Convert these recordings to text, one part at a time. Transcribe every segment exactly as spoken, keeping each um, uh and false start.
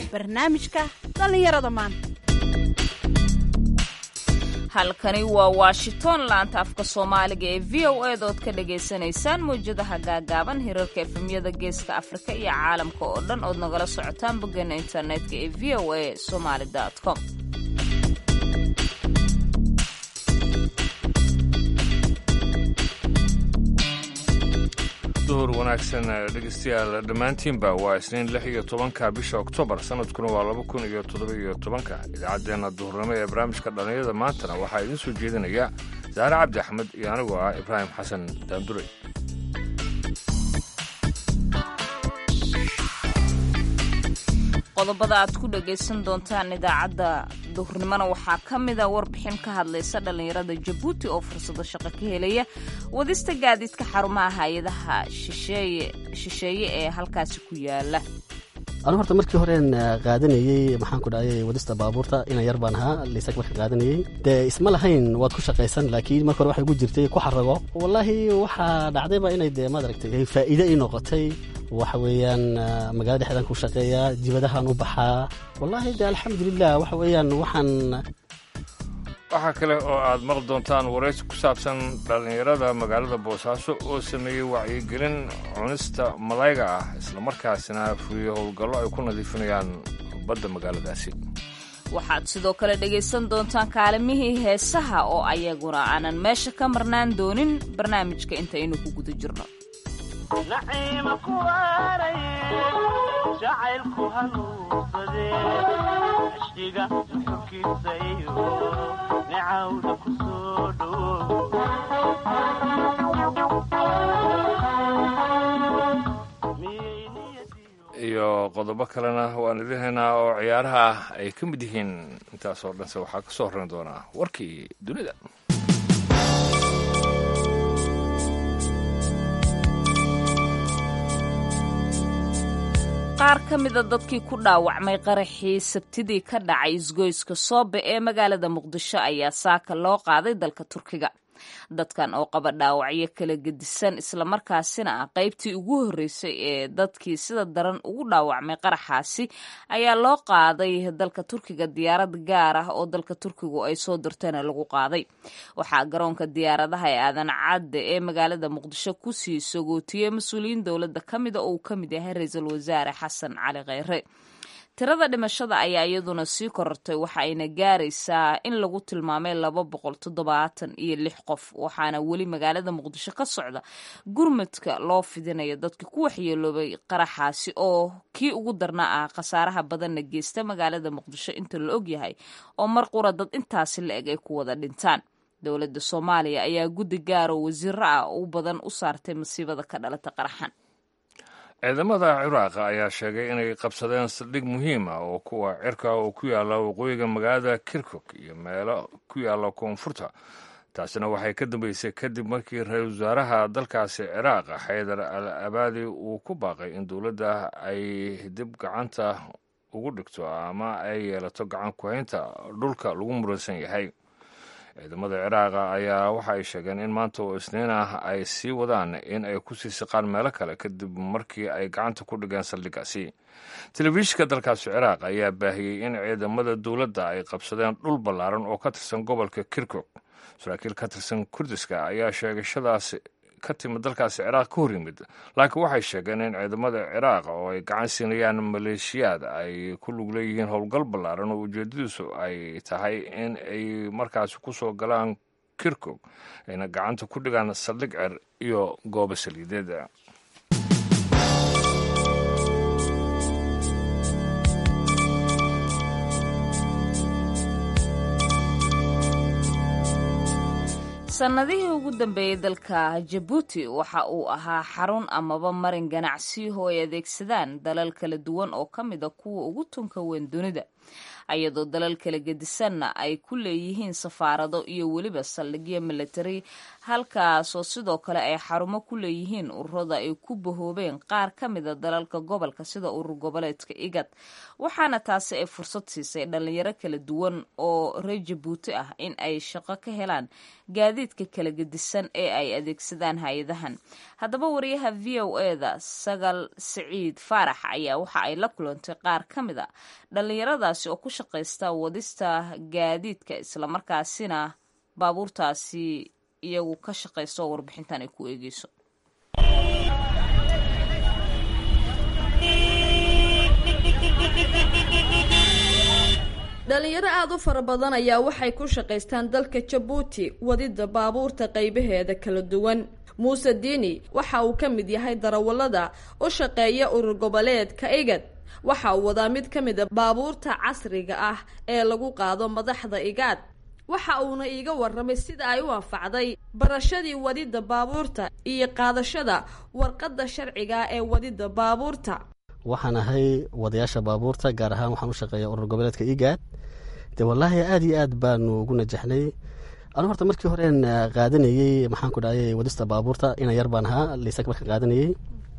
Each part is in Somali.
barnaamijka dhallinyarada maanta. halkani waa washington, laanta afka soomaaliga ee v o a dood ka dhagaysanaysaan mawjadaha gaagaaban hirarka efemyada geeska afrika iyo caalamka oo dhan ood nagala socotaan boggeena internetka ee v o a somaly com. duhur wanaagsan dhegeystayaal dhammaantiinba waa isniin lix iyo tobanka bisha oktoobar sanadkuna waa laba kun iyo toddoba iyo tobanka. idaacaddeenna duhurnimo ee barnaamijka dhallinyarada maantana waxaa idiin soo jeedinaya saare cabdi axmed iyo anigoo ah ibraahim xasan daanduray. qodobada aad ku dhagaysan doontaan idaacadda duhurnimona waxaa ka mida warbixin ka hadlaysa dhallinyarada jabuuti oo fursado shaqo ka helaya wadista gaadiidka xarumaha hay-adaha shisheeye ee halkaasi ku yaala. anu horta markii horeen qaadanayey maxaan ku dhahayay wadista baabuurta inan yar baan ahaa liisag marka qaadanayey dee isma lahayn waad ku shaqaysan, laakiin marka hore waxay gu jirtay ku xarago. wallaahi waxaa dhacdayba inay dee maad aragtay faa'iide ii noqotay. waxa weeyaan magaalada dhexdaan ku shaqeeyaa, dibadahaan u baxaa. wallaahi dee alxamdulilah waxa weeyaan waxaan waxaa kale oo aad maqli doontaan waraysi ku saabsan dhallinyarada magaalada boosaaso oo sameeyey wacyigelin cunista malayga ah islamarkaasina fuliyo howlgallo ay ku nadiifinayaan badda magaaladaasi. waxaad sidoo kale dhegaysan doontaan kaalimihii heesaha oo ayaguna aanan meesha ka marnaan doonin barnaamijka intaynu ku guda jirno. naciima ku waaray jacaylku hanuunsade ashkiga xurkiisa iyo nicawda ku soo dhow iyo qodobo kalena waan idin haynaa oo ciyaaraha ay ka mid yihiin. intaasoo dhanse waxaa ka soo horrayn doonaa warkii dunida. qaar ka mida dadkii ku dhaawacmay qaraxii sabtidii ka dhacay isgoyska soobe ee magaalada muqdisho ayaa saaka loo qaaday dalka turkiga. dadkan oo qaba dhaawacyo kala gedisan islamarkaasina ah qaybtii ugu horreysay ee dadkii sida daran ugu dhaawacmay qaraxaasi ayaa loo qaaday dalka turkiga diyaarad gaar ah oo dalka turkigu ay soo dirteena lagu qaaday. waxaa garoonka diyaaradaha ee aadan cadde ee magaalada muqdisho kusii sagootiyey mas-uuliyiin dowladda ka mida oo uu ka mid yahay ra-iisul wasaare xasan cali kheyre. tirada dhimashada ayaa iyaduna sii korortay, waxa ayna gaaraysaa in lagu tilmaamay laba boqol toddobaatan iyo lix qof. waxaana weli magaalada muqdisho ka socda gurmadka loo fidinayo dadkii ku waxyeeloobay qaraxaasi oo kii ugu darnaa ah khasaaraha badanna geysta magaalada muqdisho inta la og yahay oo mar qura dad intaasi la eg ay ku wada dhintaan. dowladda soomaaliya ayaa guddi gaaroo wasiiro ah u badan u saartay masiibada ka dhalata qaraxan. ciidamada ciraaqa ayaa sheegay inay qabsadeen saldhig muhiim ah oo kuwa cirka oo ku yaalla waqooyiga magaalada kirkuk iyo meelo ku yaalla koonfurta. taasina waxay ka dambeysay kadib markii ra-iisul wasaaraha dalkaasi ciraaq xaydar al abaadi uu ku baaqay in dowladda ay dib gacanta ugu dhigto ama ay yeelato gacan ku-haynta dhulka lagu muransan yahay. ciidamada ciraaqa ayaa waxa ay sheegeen in maanta oo isniin ah ay sii wadaan in ay ku sii siqaan meelo kale kadib markii ay gacanta ku dhigeen saldhiggaasi. telefishinka dalkaasi ciraaq ayaa baahiyey in ciidamada dowladda ay qabsadeen dhul ballaaran oo ka tirsan gobolka kirkuk. saraakiil ka tirsan kurdiska ayaa sheegashadaas ka timid dalkaasi ciraaq ka hor yimid, laakiin waxay sheegeen in ciidamada ciraaq oo ay gacan siinayaan maleeshiyaad ay ku lug leeyihiin howlgal ballaaran oo ujeedadiisu ay tahay in ay markaasi ku soo galaan kirkuk ayna gacanta ku dhigaan saldhig cer iyo goobo saliideed. sannadihii ugu dambeeyey dalka jabuuti waxa uu ahaa xarun amaba marin ganacsi oo ay adeegsadaan dalal kala duwan oo ka mida kuwa ugu tunka weyn dunida. ayadoo dalal kala gedisanna ay ku leeyihiin safaarado iyo weliba saldhigyo militari halkaasoo sidoo kale ay xarumo ku leeyihiin ururada ay ku bahoobeen qaar ka mida dalalka gobolka sida urur goboleedka igad waxaana taasi ay fursad siisay dhalinyaro kala duwan oo reer jabuuti ah in ay shaqo ka helaan gaadiidka kala gedisan ee ay adeegsadaan hay-adahan haddaba wariyaha v o eda sagal siciid faarax ayaa waxa ay la kulantay qaar ka mid a dhalinyaradaasi oo ku shaqaysta wadista gaadiidka islamarkaasina baabuurtaasi iyagu ka shaqaysta oo warbixintan ay ku eegeyso. dhalinyaro aada u fara badan ayaa waxay ku shaqaystaan dalka jabuuti wadida baabuurta qaybaheeda kala duwan. muuse diini waxa uu ka mid yahay darawallada u shaqeeya urur goboleedka igad waxa uu wadaa mid ka mid a baabuurta casriga ah ee lagu qaado madaxda igaad waxa uuna iiga warramay sida ay u anfacday barashadii wadida baabuurta iyo qaadashada warqadda sharciga ee wadida baabuurta. waxaan ahay wadayaasha baabuurta gaar ahaan waxaan u shaqeeyaa urur goboleedka igaad de wallaahi aada iyo aad baanu ugu najaxnay anu horta markii horeen qaadanayey maxaan ku dhahayay wadista baabuurta ina yar baan ahaa liisak markaan qaadanayey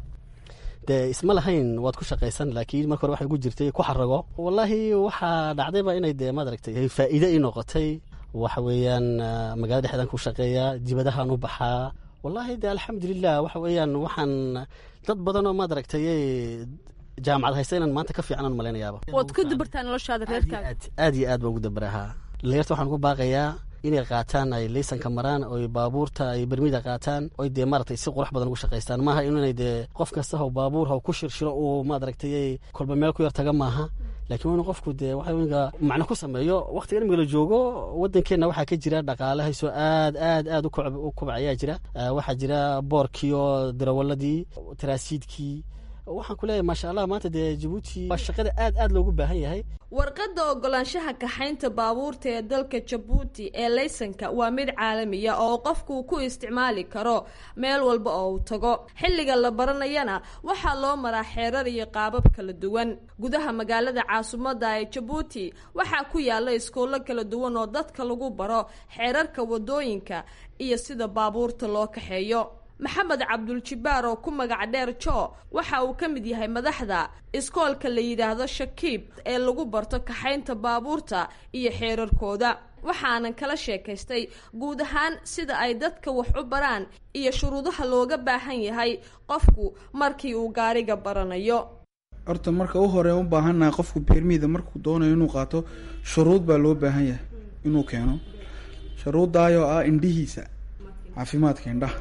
dee isma lahayn waad ku shaqaysan laakiin marka hore waxay ku jirtay ku xarago wallaahi waxaa dhacdayba inay dee maad aragtay faa'iide ii noqotay waxa weeyaan magaalada dhexdeedaan ku shaqeeyaa dibadahaan u baxaa wallaahi de alxamdulilah waxa weeyaan waxaan dad badan oo maad aragtay jaamacad haysta inaan maanta ka fiican aan malaynayaaba waad ku dabartaa noloshaada reerkaaga aad iyo aad baa ugu dabarahaa leerta waxaan ku baaqayaa inay qaataan ay laysanka maraan oy baabuurta ay bermida qaataan oy dee maaragtay si qurux badan ugu shaqaystaan maaha inay dee qof kasta how baabuur how ku shirshiro uu maad aragtay kolba meel ku yar taga maaha laakiin waynu qofku dee waxa weyga macno ku sameeyo waqtigan imika la joogo waddankeenna waxaa ka jira dhaqaalahaysoo aad aad aad u kobcayaa jira waxaa jira boorkiioo darawaladii taraasiidkii waxaan ku leeyahay maasha allah maanta dee jabuuti waa shaqada aad aad loogu baahan yahay. warqadda ogolaanshaha kaxaynta baabuurta ee dalka jabuuti ee laysanka waa mid caalamiya oo qofku ku isticmaali karo meel walba oo uu tago xilliga la baranayana waxaa loo maraa xeerar iyo qaabab kala duwan. gudaha magaalada caasimadda ee jabuuti waxaa ku yaala iskoolo kala duwan oo dadka lagu baro xeerarka wadooyinka iyo sida baabuurta loo kaxeeyo. maxamed cabduljibaar oo ku magac dheer jo waxa uu ka mid yahay madaxda iskoolka la yidhaahdo shakiib ee lagu barto kaxaynta baabuurta iyo xeerarkooda waxaanan kala sheekaystay guud ahaan sida ay dadka wax u baraan iyo shuruudaha looga baahan yahay qofku markii uu gaariga baranayo. horta marka u hore u baahannahay qofku beermida markuu doonayo inuu qaato shuruud baa loo baahan yahay inuu keeno shuruudaayoo ah indhihiisa caafimaadka indhaha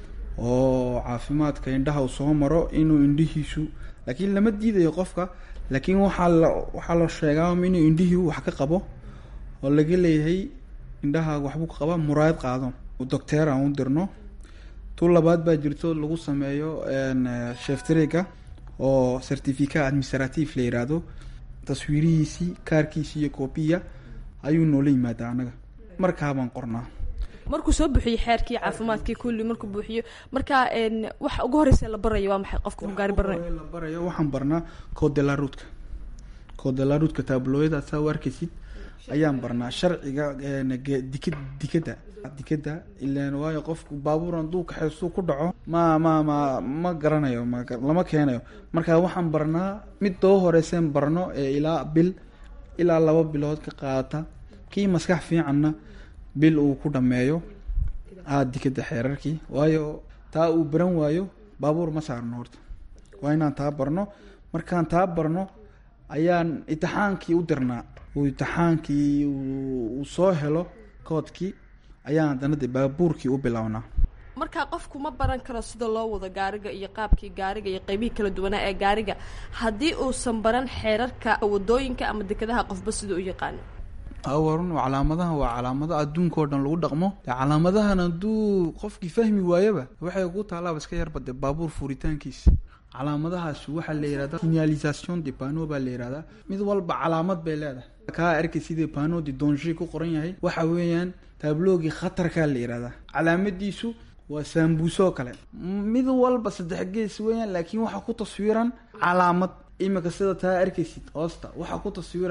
oo caafimaadka indhaha uu soo maro inuu indhihiisu laakiin lama diidayo qofka laakiin waxaa la waxaa la sheegaa inuu indhihii wax ka qabo oo laga leeyahay indhaha waxbuu ka qaba muraayad qaado doctor aan u dirno tu labaad baa jirto lagu sameeyo sheftriga oo certificate administrative la yiraahdo taswiirihiisii kaarkiisii iyo koobiya ayuu noola yimaadaa anaga markaa baan qornaa markuu soo buuxiyo xeerkii caafimaadkii kulli markuu buuxiyo markaa waxa ugu horeysa la barayo waa maxay qofka ku gaari baranayo la barayo waxaan barnaa code de la route code de la route tabloida saa warkisid ayaan barnaa sharciga dikad dikada dikada ilaan waayo qofku baabuuran duu ka xeesu ku dhaco ma ma ma ma garanayo ma lama keenayo marka waxaan barnaa mid doo horeyseen barno ee ilaa bil ilaa laba bilood ka qaata kii maskax fiicanna bil uu ku dhameeyo aad dikada xeerarkii waayo taa uu baran waayo baabuur ma saarno horta waa inaan taa barno markaan taa barno ayaan imtixaankii u dirnaa uu imtixaankii uu soo helo koodkii ayaan haddana de baabuurkii u bilownaa. markaa qofku ma baran karo sida loo wado gaariga iyo qaabkii gaariga iyo qaybihii kala duwanaa ee gaariga haddii uusan baran xeerarka wadooyinka ama dekadaha qofba sida u yaqaano. awarun calaamadaha waa calaamado adduunka oo dhan lagu dhaqmo calaamadahan hadduu qofkii fahmi waayaba waxay ku taalaaba iska yarbade baabuur furitaankiisa calaamadahaas waxaa la yihahda signalisation de panneau baa la yihahdaa mid walba calaamad bay leedahay kaa arkay sidii panneau de danger ku qoran yahay waxa weeyaan taabloogii khatarkaa la yihahdaa calaamadiisu waa saambuusoo kale mid walba saddex gees weeyaan laakiin waxaa ku taswiran calaamad imika sida taa arkaysid hoosta waxaa ku taswiran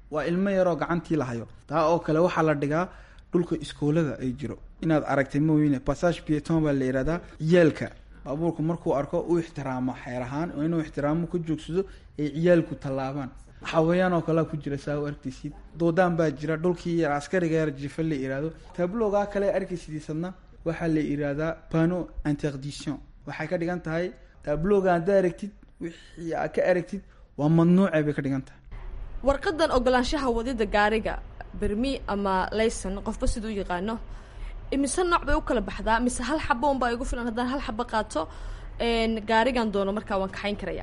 waa ilmo yaroo gacantii la hayo. taa oo kale waxaa la dhigaa dhulka iskoolada ay jiro inaad aragtay mooyine passage piéton baa la yidhahdaa ciyaalka baabuurku markuu arko u ixtiraamo xeer ahaan oo inuu ixtiraamo ku joogsado ay ciyaalku tallaabaan xawayaan oo kale ku jira saa u arkaysid doodaan baa jira dhulkii yar askariga yar jifa la yidhaahdo tabloogaa kale arkaysidiisadna waxaa la yidhaahdaa pano interdiction waxay ka dhigan tahay tablooga haddaa aragtid wixii aa ka aragtid waa mamnuuce bay ka dhigan tahay. warqadan ogolaanshaha wadida gaariga bermi ama laysan qofba siduu yaqaano imise nooc bay u kala baxdaa mise hal xabo un baa igu filan haddaan hal xabo qaato gaarigan doono markaa waan kaxayn karayaa.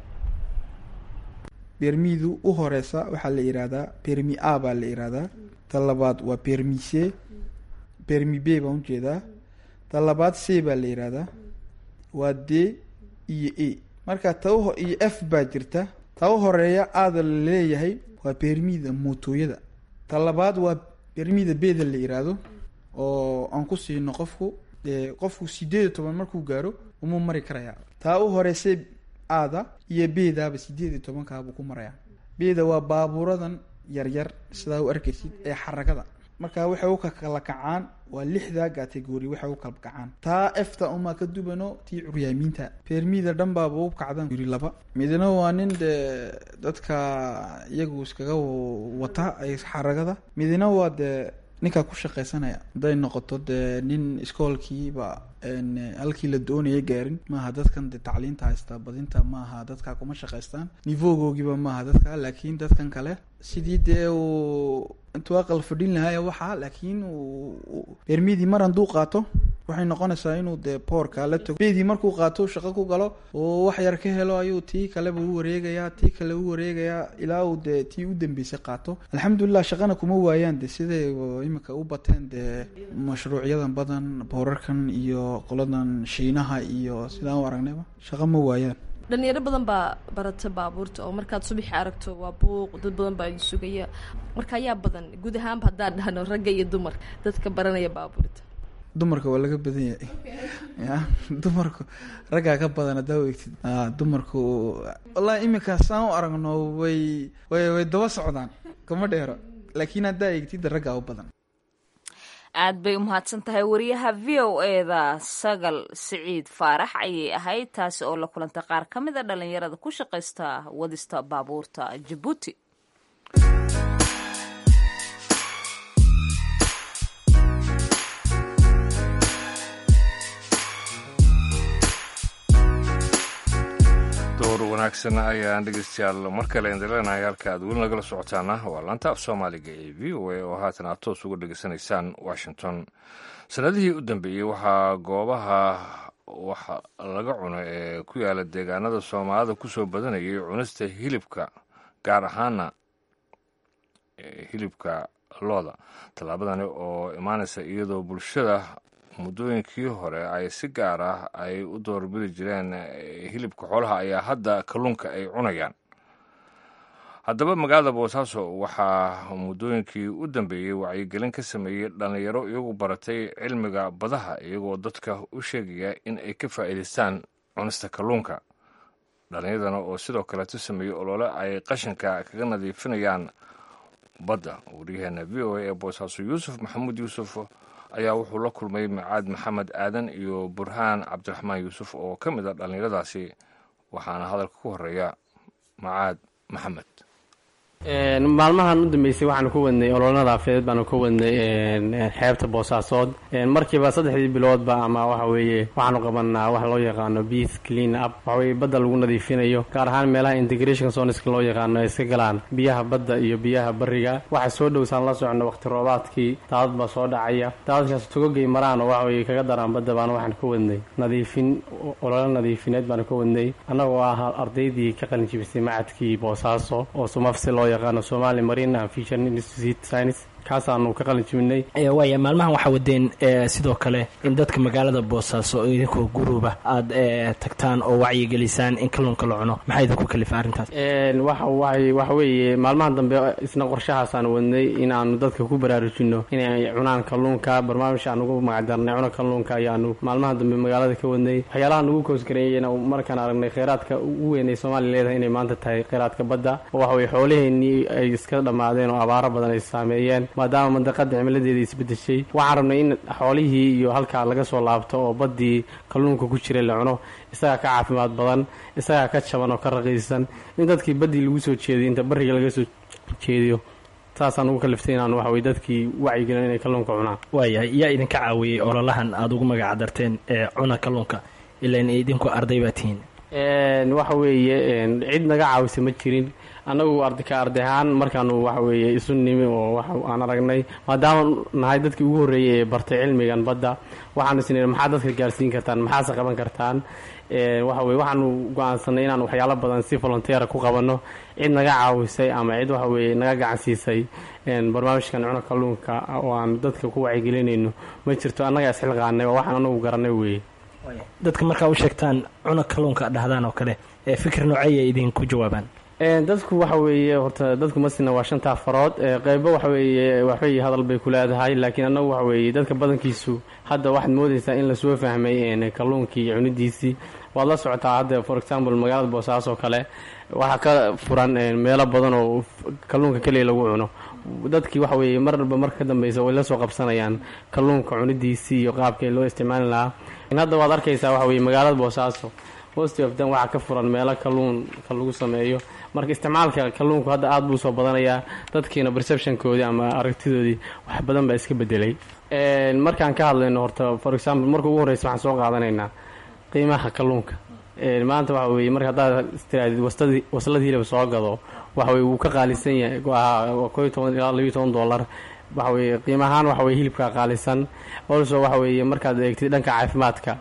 bermidu u horeysa waxaa la yidhaahdaa bermi a baa la yidhaahdaa ta labaad waa bermi c bermi b baan ujeedaa ta labaad c baa la yidhaahdaa waa d iyo a marka ta u iyo f baa jirta ta u horeeya aada la leeyahay waa bermida mootooyada ta labaad waa bermida beda la yidhaahdo oo aan ku siino qofku qofku sideed iyo toban markuu gaaro umuu mari karayaa. taa u horeysa aada iyo beedaaba sideed iyo tobankaabuu ku marayaa. beeda waa baabuuradan yaryar sidaa u arkaysid ee xaragada marka waxay u kala kacaan waa lixda category waxay u kala kacaan. taa efta uma ka dubano tii curyaamiinta bermida dhan baaba u kacdan yiri laba midna waa nin de dadka iyagu iskaga wata ay xaragada midna waa de ninka ku shaqeysanaya haday noqoto dee nin iskoolkiiba halkii la doonaya gaarin maaha dadkan de tacliinta haystaa badinta maaha dadka kuma shaqeystaan nivogoogiiba maaha dadka laakiin dadkan kale sidii dee uu intuu aqal fadhin lahaaya waxaa laakiin bermidii mar handuu qaato waxay noqonaysaa inuu dee boorka la tago beedii markuu qaato shaqo ku galo oo wax yar ka helo ayuu tii kaleba u wareegayaa tii kale u wareegayaa ilaa uu dee tii u dambeysay qaato. alxamdulilah shaqana kuma waayaan de siday imika u bateen dee mashruucyadan badan boorarkan iyo qoladan shiinaha iyo sidaan u aragnayba shaqo ma waayaan. dhalinyaro badan baa barata baabuurta oo markaad subaxi aragto waa buuq dad badan baa sugaya marka ayaa badan guud ahaanba haddaan dhahno ragga iyo dumar dadka baranaya baabuurta. dumarka waa laga badan yahay ya dumarku raggaa ka badan haddaa u egtid dumarku wallahi iminka saan u aragno way way way daba socdaan kama dheero laakiin haddaa egtid raggaa u badan. aad bay umahadsan tahay wariyaha v o eda sagal siciid faarax ayay ahayd taasi oo la kulantay qaar ka mid a dhalinyarada ku shaqaysta wadista baabuurta Jabuuti. door wanaagsan ayaan dhegeystayaal mar kale indileenahay halka aad weli nagala socotaana waa laanta af soomaaliga ee v o a oo haatan aad toos uga dhegeysanaysaan washington. sanadihii u dambeeyey waxaa goobaha waxa laga cuno ee ku yaala deegaanada soomaalida kusoo badanayay cunista hilibka gaar ahaana hilibka looda. tallaabadani oo imaanaysa iyadoo bulshada muddooyinkii hore ay si gaar ah ay u doorbidi jireen hilibka xoolaha ayaa hadda kalluunka ay cunayaan. haddaba magaalada boosaaso waxaa muddooyinkii u dambeeyey wacyigelin ka sameeyey dhallinyaro iyagu baratay cilmiga badaha iyagoo dadka u sheegaya in ay ka faa'iidaystaan cunista kalluunka. dhallinyaradana oo sidoo kaleeto sameeyey olole ay qashinka kaga nadiifinayaan badda. waryaheena v o a ee boosaaso yuusuf maxamuud yuusuf ayaa wuxuu la kulmay macaad maxamed aadan iyo burhaan cabdiraxmaan yuusuf oo ka mid a dhallinyaradaasi waxaana hadalka ku horeeya macaad maxamed. maalmahan u dambeysay waxaanu ku wadnay ololnada afeed baanu ka wadnay xeebta boosaasood markiiba saddexdii biloodba ama waxa weeye waxaanu qabanaa wax loo yaqaano beach clean up waxa weye badda lagu nadiifinayo gaar ahaan meelaha integration zoneska loo yaqaano ay iska galaan biyaha badda iyo biyaha bariga waxa soo dhowsaan la socono waqti roobaadkii daadad baa soo dhacaya daadadkaas tugogay maraan oo waxa weye kaga daraan badda baana waxaan ka wadnay nadiifin ololo nadiifineed baanu ka wadnay annagoo ah ardaydii ka qalinjibisay macadkii boosaaso oo sumafsi loo yaqaano Somali Marine and Fisheries Institute Science kaasaanu ka qalin jibinay. waaya maalmahan waxaa wadeen sidoo kale in dadka magaalada boosaaso oo idinkoo guruuba aad tagtaan oo wacyigelisaan in kalluunka la cuno, maxaa idinku kalifa arrintaas? waxa waxa weeye maalmahan dambe isna qorshahaasaan wadnay inaanu dadka ku baraarujino inay cunaan kalluunka. barnaamij aan ugu magacdarnay cuna kalluunka ayaanu maalmahan dambe magaalada ka wadnay. waxyaalaha nagu koosgareeyeen markaan aragnay kheyraadka ugu weyn ee Soomaaliya leedahay inay maanta tahay kheyraadka badda, oo waxa weeye xoolaheenii ay iska dhamaadeen oo abaaro badan ay saameeyeen maadaama mandaqada cimiladeeda isbedeshay. waxaan rabnay in xoolihii iyo halkaa laga soo laabto oo baddii kalluunka ku jiray la cuno, isagaa ka caafimaad badan, isagaa ka jaban oo ka raqiisan in dadkii baddii lagu soo jeediyo inta bariga laga soo jeediyo. saasaan ugu kaliftay inaan waxa weye dadkii wacyigelin inay kalluunka cunaan. waayahay yaa idinka caawiyey ololahan aada ugu magacdarteen ee cuna kalluunka ilaan idinku arday baa tihiin? waxa weeye cid naga caawisa ma jirin. annagu ardika arday ahaan markaanu waxa weeye isu nimi oo waxa aan aragnay maadaama nahay dadkii ugu horreeyay ee bartay cilmigan badda, waxaanu isnay maxaa dadka gaarsiin kartaan, maxaase qaban kartaan. waxa weye waxaanu go-aansanay inaan waxyaalo badan si volunteera ku qabanno. cid naga caawisay ama cid waxa weeye naga gacan siisay barnaamijkan cuna kalluunka oo aan dadka ku wacyigelinayno ma jirto. annagaa isxilqaanay oo waxaan anagu garanay weeye. dadka markaa u sheegtaan cuna kalluunka dhahdaan oo kale ee fikir noocay ay idinku jawaabaan? dadku waxa weeye horta dadku masina waa shantaa farood. qeybo waxa weeye waxay hadal bay ku leedahay, laakiin annagu waxa weeye dadka badankiisu hadda waxaad moodaysaa in lasoo fahmay kalluunkii cunidiisii. waad la socotaa hadda for example magaalada boosaaso oo kale waxaa ka furan meelo badan oo kalluunka keliya lagu cuno. dadkii waxa weeye marba marka ka dambeysa way la soo qabsanayaan kalluunka cunidiisii iyo qaabkii loo isticmaali lahaa. hadda waad arkaysaa waxa weeye magaalada boosaaso most of them waxaa ka furan meelo kalluunka lagu sameeyo. marka isticmaalka kalluunku hadda aada buu soo badanayaa. dadkiina perceptionkoodii ama aragtidoodii wax badan baa iska bedelay. markaan ka hadlayno horta for example marka ugu horreysa waxaan soo qaadanaynaa qiimaha kalluunka. maanta waxa weeye marka haddaad istiraadid wastadii waslad hilib soo gado waxa weye wuu ka qaalisan yahay koo iyo toban ilaa labiyo toban dollar. waxa weye qiimahaan waxa weye hilibka qaalisan. also waxa weeye markaad eegtid dhanka caafimaadka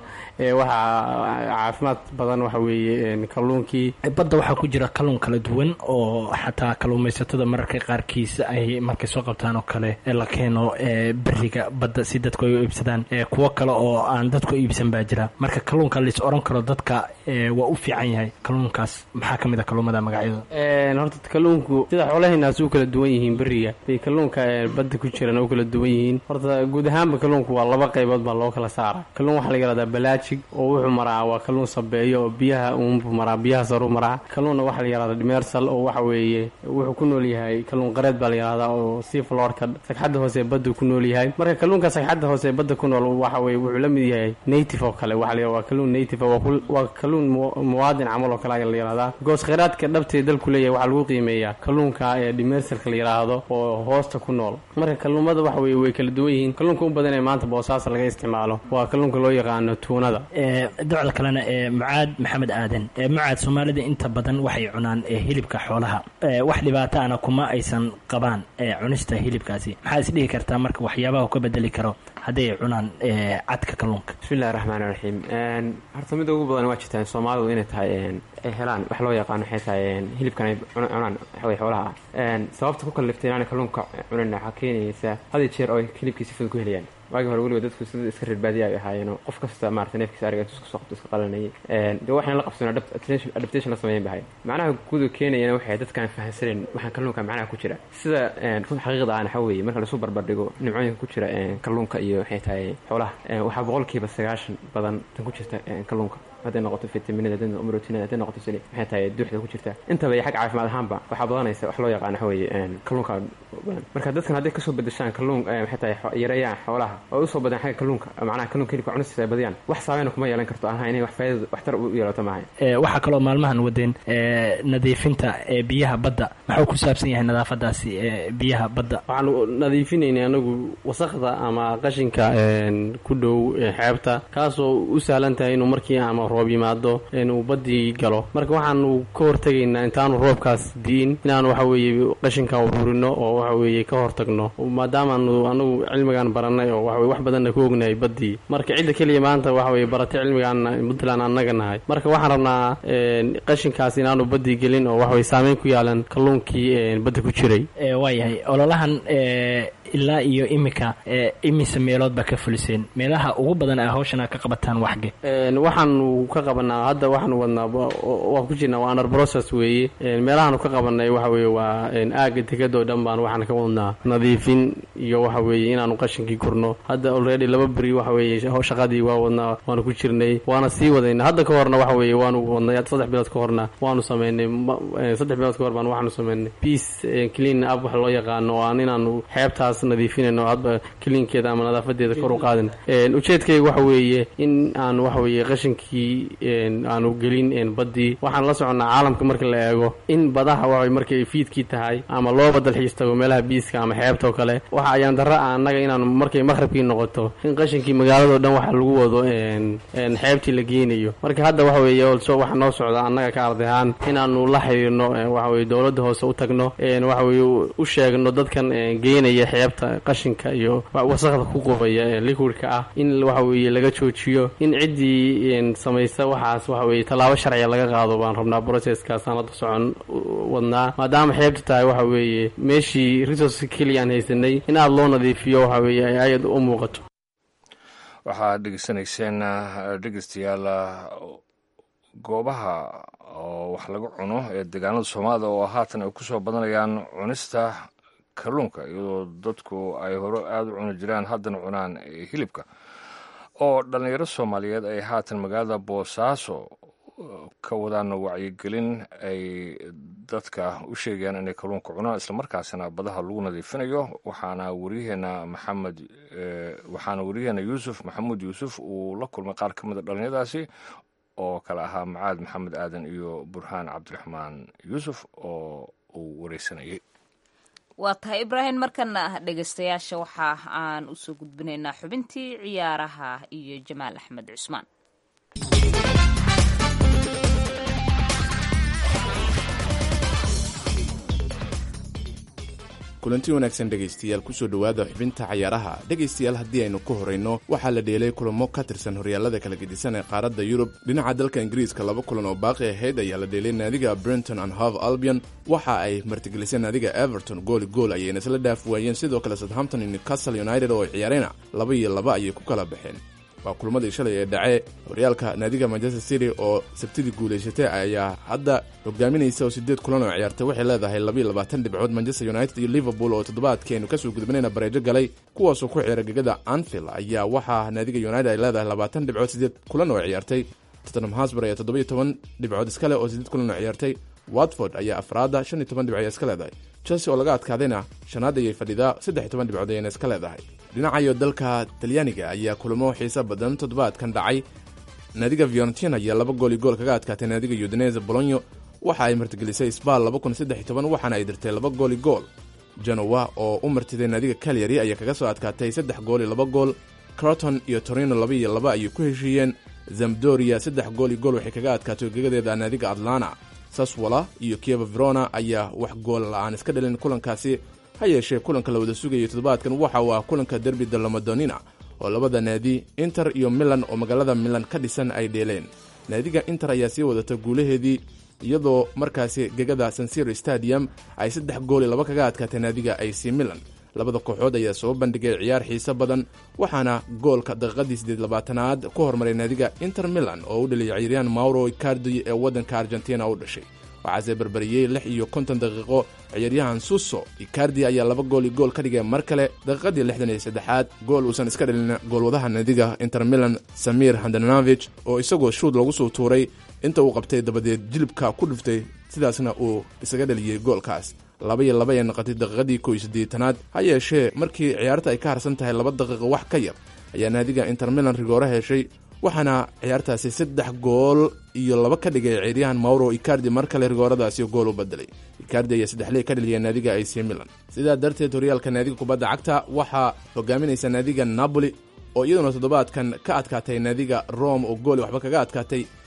waxaa caafimaad badan waxa weeye kalluunkii. badda waxaa ku jira kalluun kala duwan oo xataa kalluumaysatada mararka qaarkiisa ay markay soo qabtaan oo kale la keeno beriga badda si dadku ay u iibsadaan. kuwo kale oo aan dadku iibsan baa jira. marka kalluunka lais oran karo dadka waa u fiican yahay kalluunkaas maxaa ka mid a kalluumada magacyadooda? horta kalluunku sida xoolaheenaas u kala duwan yihiin beriga bay kalluunka badda ku jiraan u kala duwan yihiin. horta guud ahaanba kalluunku waa laba qaybood baa loo kala saara. kalluun waxaa la yihahdaa balaajig oo wuxuu maraa waa kalluun sabeeyo oo biyaha uunbu maraa biyaha saru maraa. kalluunna waxaa la yihahdaa demersal oo waxa weeye wuxuu ku nool yahay kalluun qareed baa la yihahdaa oo sea floorka sagxadda hoose ee badda ku nool yahay. marka kalluunka sagxadda hoose ee badda ku nool waxa weeye wuxuu la mid yahay native oo kale. waxa la yihahdaa waa kalluun native waa kalluun muwaadin camal oo kale ayaa la yihahdaa. goos kheyraadka dhabtee dalku leeyahay waxaa lagu qiimeeyaa kalluunka ee demersalka la yidhaahdo oo hoosta ku nool. marka kalluumada waxa weye way kala duwan yihiin. kalluunka u badan ee maanta boosaasa laga isticmaalo waa kalluunka loo yaqaano tuunada. docda kalena ee mucaad maxamed aadan. mucaad soomaalida inta badan waxay cunaan hilibka xoolaha. wax dhibaato ana kuma aysan qabaan cunista hilibkaasi. maxaa isdhihi kartaa marka waxyaabaha ka bedeli karo hadday ay cunaan cadka kalluunka? bismillahi raxmaani raxiim. horta midda ugu badan waa jirtaan soomaalidu inay tahay ay helaan wax loo yaqaano waxay tahay hilibkan ay cunaan waxaweye xoolaha ah. sababta ku kaliftay inaanay kalluunka cunin waxaa keenaysa had iyo jeer oo ay hilibkii si fudud ku helayaan. waagii hore weliba dadku sida iska reer baadiya ay ahaayeenoo qof kasta maarata neefkiisa ariga intuu isku soo qabto iska qalanayay. dee waxayna la qabsanaa adaptation la sameeyan bahay. macnaha guudu keenayana waxay dadkaan fahansaneen waxaan kalluunka macnaha ku jira sida run xaqiiqda aan waxa weeye marka lasu barbardhigo nimcooyinka ku jira kalluunka iyo waxay tahay xoolaha waxaa boqolkiiba sagaashan badan tan ku jirta kalluunka. hadday noqoto fitaminada hadday noqoto protein hadday noqoto sali maxay tahay duuxda ku jirta intaba xag caafimaad ahaanba waxaa badanaysa wax loo yaqaan waxa weeye kalluunka badan. marka dadkan hadday kasoo bedeshaan kalluun maxay tahay yareeyaan xoolaha oo u soo badan xagga kalluunka macnaha kalluunka hilibka cunistiisa ay badiyaan wax saameyn kuma yeelan karto ahaa inay wax faa'iido waxtar u yeelato maahay. waxaa kaloo maalmahan wadeen nadiifinta biyaha badda. maxuu ku saabsan yahay nadaafadaasi biyaha badda? waxaanu nadiifinaynay anagu wasaqda ama qashinka ku dhow xeebta kaasoo u sahlan tahay inuu markii ama roob yimaado inuu badii galo. marka waxaanu ka hortegaynaa intaanu roobkaas diin inaanu waxa weeye qashinka ururino oo waxa weeye ka hortagno maadaamaanu anagu cilmigaan baranay oo waxa weye wax badanna ku ognahay badii. marka cidda keliya maanta waxa weye baratay cilmigaan puntland annaga nahay. marka waxaan rabnaa qashinkaas inaanu badii gelin oo waxa weye saameyn ku yaalan kalluunkii badda ku jiray. waayahay ololahan ilaa iyo imika imise meelood baa ka fuliseen meelaha ugu badan a hawshana ka qabataan waxge waxaanu ka qabanaa hadda waxaanu wadnaa waan ku jirnaa waa under process weeye meelahaanu ka qabanay waxa weeye waa aaga degadoo dhan baan waxaan ka wadnaa nadiifin iyo waxa weeye inaanu qashinkii kurno hadda already laba beri waxa weeye shaqadii waa wadnaa waanu ku jirnay waana sii wadayna hadda ka horna waxa weeye waanu wadnay saddex bilood ka horna waanu sameynay saddex bilood ka hor baan waxaanu sameynay peace clean up wax loo yaqaano oo aan inaanu xeebtaas nadiifinayno hadba cleankeeda ama nadaafadeeda kor u qaadin ujeedkayga waxa weeye in aan waxa weeye qashinkii aanu gelin badii waxaan la soconnaa caalamka marka la eego in badaha waxa markay fiidkii tahay ama loo badalxiis tago meelaha biiska ama xeebta oo kale waxa ayaan darra ah annaga inaanu markay maqribkii noqoto in qashinkii magaaladoo dhan waxa lagu wado xeebtii la geenayo marka hadda waxa weeye also waxa noo socda annaga ka arday ahaan inaanu la xiriirno waxa weeye dowladda hoose u tagno waxa weeye u sheegno dadkan geenaya xeebta qashinka iyo wasaqda ku qubaya liquidka ah in waxa weeye laga joojiyo in ciddii samaysa waxaas waxa weeye tallaabo sharciya laga qaado baan rabnaa processkaasaan hadda socon wadnaa maadaama xeebta tahay waxa weeye meeshii resource keliya aan haysanay in aada loo nadiifiyo waxa weeye ay ayad u muuqato waxaad dhegeysanayseen dhegeystayaal goobaha oo wax lagu cuno ee deegaanada soomaalida oo haatan ay ku soo badanayaan cunista kalluunka iyadoo dadku ay hore aada u cuni jiraan haddana cunaan hilibka oo dhallinyaro soomaaliyeed ay haatan magaalada boosaaso ka wadaan wacyigelin ay dadka u sheegayaan inay kalluunka cunaan islamarkaasina badaha lagu nadiifinayo waxaana wariyaheena maxamed waxaana wariyaheena yuusuf maxamuud yuusuf uu la kulmay qaar ka mid a dhallinyaradaasi oo kale ahaa macaad maxamed aadan iyo burhaan cabdiraxmaan yuusuf oo uu wareysanayay waa tahay ibraahim markana dhegeystayaasha waxa aan usoo gudbinaynaa xubintii ciyaaraha iyo jamaal axmed cusmaan kulanti wanaagsan dhegaystayaal kusoo dhowaada xubinta cayaaraha dhegaystayaal haddii aynu ku horayno waxaa la dheelay kulamo ka tirsan horyaalada kala gedisan ee qaaradda yurub dhinaca dalka ingiriiska laba kulan oo baaqi ahayd ayaa la dheelay naadiga brenton and hove albion waxa ay martigeliseen naadiga everton gooli gool ayayna isla dhaaf waayeen sidoo kale southampton iyo newcastle united oo ciyaareyna laba iyo laba ayay ku kala baxeen waa kulmadii shalay ee dhace horyaalka naadiga manchester city oo sabtidii guulaysatay ayaa hadda hogaaminaysa oo sideed kulan oo ciyaartay waxay leedahay labaiyo labaatan dhibcood manchester united iyo liverpool oo toddobaadkii aynu kasoo gudbanayna bareejo galay kuwaasoo ku ciyaara gegada anfield ayaa waxaa naadiga united ay leedahay labaatan dhibcood sideed kulan oo ciyaartay tottenham hotspur ayaa toddobiyo toban dhibcood iskale oo sideed kulan oo ciyaartay watford ayaa afraada shan iyo toban dhibcood iska leedahay chelsea oo laga adkaadayna shanaad ayay fadhidaa saddex iyo toban dhibcood ayayna iska leedahay dhinacayo dalka talyaaniga ayaa kulamo xiiso badan toddobaadkan dhacay naadiga fiorentina ayaa laba gooli gool kaga adkaatay naadiga udinese bolonyo waxa ay martigelisay sbal laba kun saddex iyo toban waxaana ay dirtay laba gooli gool genowa oo u martiday naadiga calyary ayaa kaga soo adkaatay saddex gool iyo laba gool croton iyo torino laba iyo laba ayay ku heshiiyeen zamdoria saddex gooli gool waxay kaga adkaatay gegadeeda naadiga atlana saswala iyo kieva verona ayaa wax gool la-aan iska dhalin kulankaasi ha yeeshee kulanka la wada sugayo toddobaadkan waxa uu ah kulanka derbi de lamadonina oo labada naadi inter iyo milan oo magaalada milan ka dhisan ay dheeleen naadiga inter ayaa sii wadata guulaheedii iyadoo markaasi gegada sansiro stadium ay saddex gooli laba kaga adkaatay naadiga ac milan labada kooxood ayaa soo bandhigay ciyaar xiiso badan waxaana goolka daqiiqadii siddeed labaatanaad ku hormaray naadiga inter milan oo u dhaliyay ciyaaryahan mauro icardi ee waddanka argentina u dhashay waxaase barbariyey lix iyo konton daqiiqo ciyaaryahan suso icardi ayaa laba gool iyo gool ka dhigay mar kale daqiiqadii lixdan iyo saddexaad gool uusan iska dhalin goolwadaha naadiga inter milan samir handanovic oo isagoo shuud lagu soo tuuray inta uu qabtay dabadeed jilibka ku dhuftay sidaasna uu isaga dhaliyey goolkaas laba iyo laba ay noqotay daqiiqadii kow iyo siddeetanaad ha yeeshee markii ciyaarta ay ka harsan tahay laba daqiiqo wax ka yar ayaa naadiga inter milan rigoore heshay waxaana ciyaartaasi saddex gool iyo laba ka dhigay ciyaaryahan mauro icardi mar kale rigooradaasi gool u bedelay icardi ayaa saddexley ka dhaliyay naadiga ac milan sidaa darteed horyaalka naadiga kubadda cagta waxaa hogaaminaysa naadiga napoli oo iyaduna toddobaadkan ka adkaatay naadiga rome oo gooli waxba kaga adkaatay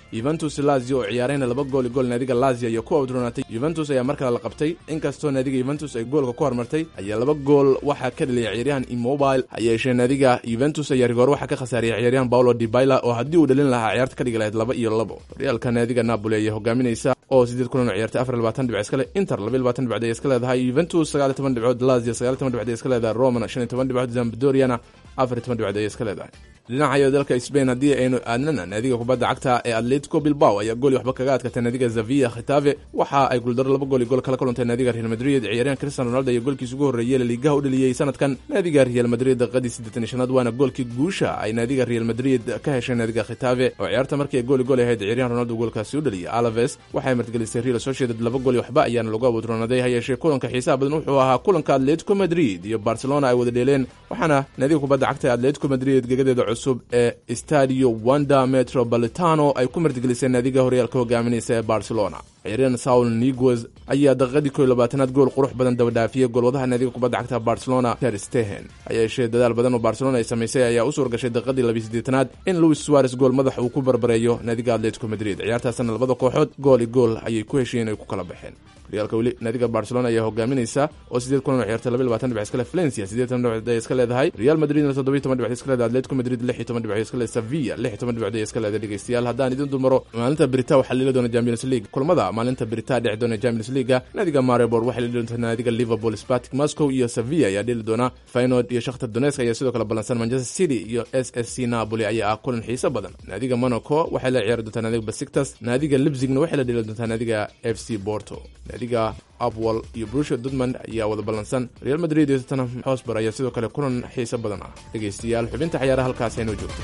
Juventus Lazio oo ciyaarayna laba gool gool naadiga Lazio iyo ku awdroonatay. Juventus ayaa markale la qabtay inkastoo naadiga Juventus ay goolka ku hormartay ayaa laba gool waxa ka dhaliyay ciyaaryahan Immobile ayaa naadiga Juventus ayaa rigoor waxa ka khasaaray ciyaaryahan Paulo Dybala oo haddii uu dhalin lahaa ciyaarta ka dhigi lahayd laba iyo labo. Realka naadiga Napoli ayaa hogaaminaysa oo siddeed kulan ciyaartay afar iyo labaatan dhibic iska leh. Inter laba iyo labaatan dhibic ay iska leedahay. Juventus sagaal iyo toban dhibic, Lazio sagaal iyo toban dhibic ay iska leedahay. Roma shan iyo toban dhibic, Sampdoria afar iyo toban dhibic ay iska leedahay. dhinaca dalka Spain haddii aynu aadnana naadiga kubadda cagta ee Atletico Bilbao ayaa gool waxba kaga adkaatay naadiga Sevilla. Getafe waxa ay guuldaro laba gool gool kala kulantay naadiga Real Madrid. ciyaaryahan Cristiano Ronaldo ayaa goolkiisa ugu horeeyay La Liga u dhaliyay sanadkan naadiga Real Madrid daqiiqadii siddeetan iyo shanaad waana goolkii guusha ay naadiga Real Madrid ka heshay naadiga Getafe oo ciyaarta markii ay gool gool ahayd ciyaaryahan Ronaldo goolkaasi u dhaliyay. Alaves waxay martigelisay Real Sociedad laba gool waxba ayaana lagu awdroonaaday. Hayeeshee kulanka xiisaha badan wuxuu ahaa kulanka Atletico Madrid iyo Barcelona ay wada dheeleen waxaana naadiga kubadda cagta Atletico Madrid gegadeeda cusub ee Stadio Wanda Metropolitano ay ku martigelisay naadiga horyaalka hogaaminaysa ee Barcelona. ciyaaryahan Saul Niguez ayaa daqiiqadii kow iyo labaatanaad gool qurux badan daba dhaafiyay goolwadaha naadiga kubadda cagta Barcelona Ter Stegen. Hayeeshee dadaal badan oo Barcelona ay samaysay ayaa u suura gashay daqiiqadii laba iyo siddeetanaad in Luis Suarez gool madax uu ku barbareeyo naadiga Atletico Madrid. ciyaartaasna labada kooxood gool iyo gool ayay ku heshiyeen ay ku kala baxeen. Realka weli naadiga Barcelona ayaa hogaaminaysa oo siddeed kulan ciyaartay laba iyo labaatan dhibic iska leh. Valencia siddeed iyo toban dhibic ay iska leedahay. Real Madrid toddoba iyo toban dhibic iska leedahay. Atletico Madrid lix iyo toban dhibic iska leedahay. Sevilla lix iyo toban dhibic ay iska leedahay. Dhageystayaal haddaan idin dulmaro maalinta Brita waxa la doona Champions League kulamada maalinta Brita dhici doona Champions League naadiga Maribor waxa la doontaa naadiga Liverpool, Spartak Moscow iyo Sevilla ayaa dhili doona. Feyenoord iyo Shakhtar Donetsk ayaa sidoo kale balansan. Manchester City iyo S S C Napoli ayaa ah kulan xiiso badan. naadiga Monaco waxay la ciyaari doontaa naadiga Besiktas. naadiga Leipzigna waxay la dhili doontaa naadiga F C Porto. naadiga Apwal iyo Borussia Dortmund ayaa wada balansan. Real Madrid iyo Tottenham Hotspur ayaa sidoo kale kulan xiiso badan ah. dhageystayaal xubinta ciyaaraha halkaas aynu joogto.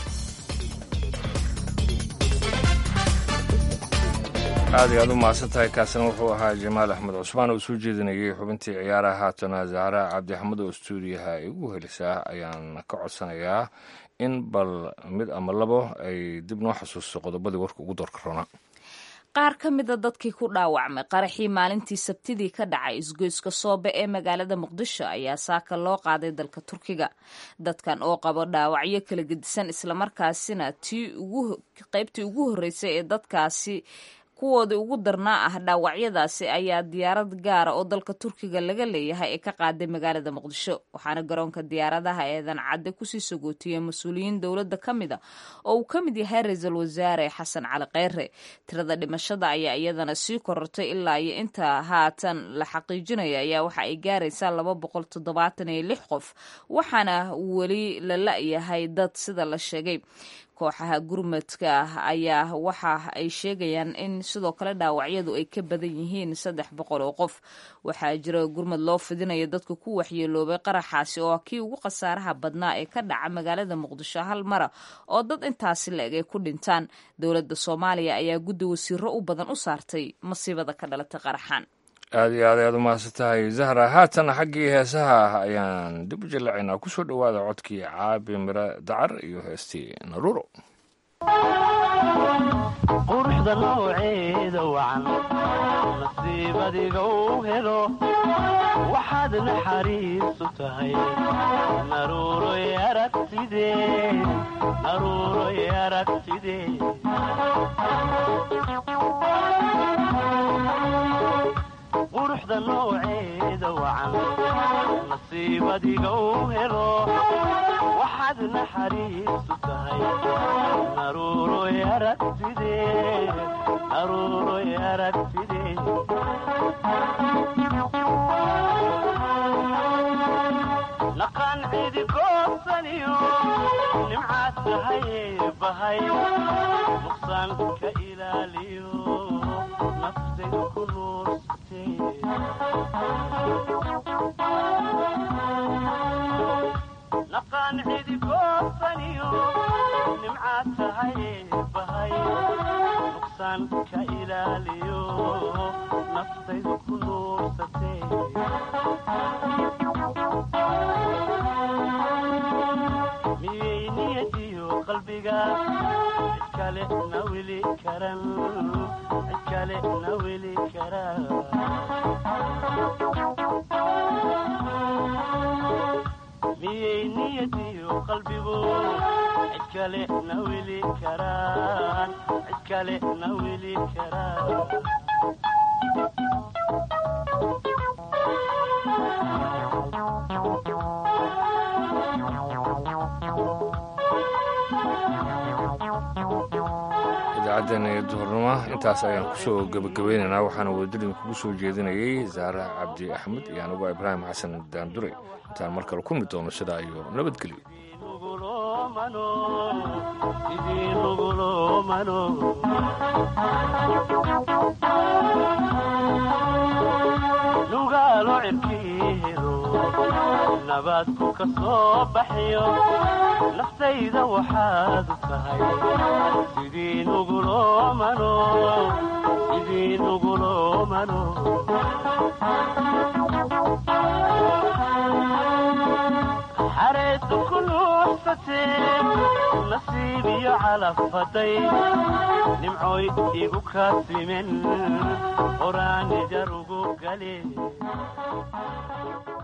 aad iyo aad u mahadsantahay. kaasina wuxuu ahaa Jamaal Axmed Cusmaan oo soo jeedinayay xubintii ciyaaraha. haatana Zahra Cabdi Axmed oo stuudiyaha igu helisaa ayaan ka codsanayaa in bal mid ama labo ay dib noo xasuusto qodobadii warka ugu doorka roona. qaar ka mida dadkii ku dhaawacmay qaraxii maalintii sabtidii ka dhacay isgoyska Soobe ee magaalada Muqdisho ayaa saaka loo qaaday dalka Turkiga. dadkan oo qabo dhaawacyo kala gedisan islamarkaasina tii ugu qaybtii ugu horeysay ee dadkaasi kuwoodii ugu darnaa ah dhaawacyadaasi ayaa diyaarad gaara oo dalka Turkiga laga leeyahay ee ka qaaday magaalada Muqdisho. waxaana garoonka diyaaradaha eedan cadde kusii sagootiyey mas-uuliyiin dowladda ka mida oo uu ka mid yahay ra-iisul wasaare Xasan Cali Kheyre. tirada dhimashada ayaa iyadana sii korortay ilaa iyo inta haatan la xaqiijinaya ayaa waxa ay gaaraysaa laba boqol toddobaatan iyo lix qof waxaana weli la la-yahay dad sida la sheegay. kooxaha gurmadka ayaa waxa ay sheegayaan in sidoo kale dhaawacyadu ay ka badan yihiin saddex boqol oo qof. waxaa jira gurmad loo fidinayo dadka ku waxyeeloobay qaraxaasi oo kii ugu khasaaraha badnaa ee ka dhaca magaalada Muqdisho hal mara oo dad intaasi la-eg ay ku dhintaan. dowladda Soomaaliya ayaa guddi wasiiro u badan u saartay masiibada ka dhalatay qaraxan. aad iyo aad ayaad u mahadsantahay Zahra. haatan xaggii heesaha ayaan dib u jalacaynaa. ku soo dhowaada codkii Caabi Mira Dacar iyo heestii Naruro. quruxda nooceeda wacan nasiibadiga u helo waxaad naxariisu tahay naruuroy aragtidee naruuroy aragtidee quruxda nooceeda wacan nasiibadiga u helo waxaad naxariisu tahay naruuroy aragtidee naruuroy aragtidee naqaan cidi goobsaniyo nimcaad tahay bahay nuqsaan ka ilaaliyo naftayda ku nuursatee naqaan cidi goobsaniyo nimcaad tahay bahay nuqsaan ka ilaaliyo naftayda ku nuursatee miyay niyadiyo qalbiga cid kale na weli karan cid kale na weli karan miyay niyadiyo qalbigu cid kale na weli karaan cid kale na weli karaan idaacaddan ee duhurnimo intaas ayaan kusoo gebagabeynaynaa waxaana wadadin kugu soo jeedinayay zaara cabdi axmed iyo anugu ibraahim xasan daandure intaan mar kale ku mid doono sidaa iyo nabadgelyo nugaalo cirkiihiro nabaadku ka soo baxyo naftayda waxaad u tahay sidii nuguloomano sidii nuguloomano xareeddu ku nuuxsatee nasiib iyo calafhaday nimcooy igu kaasimen horaanijar ugu gale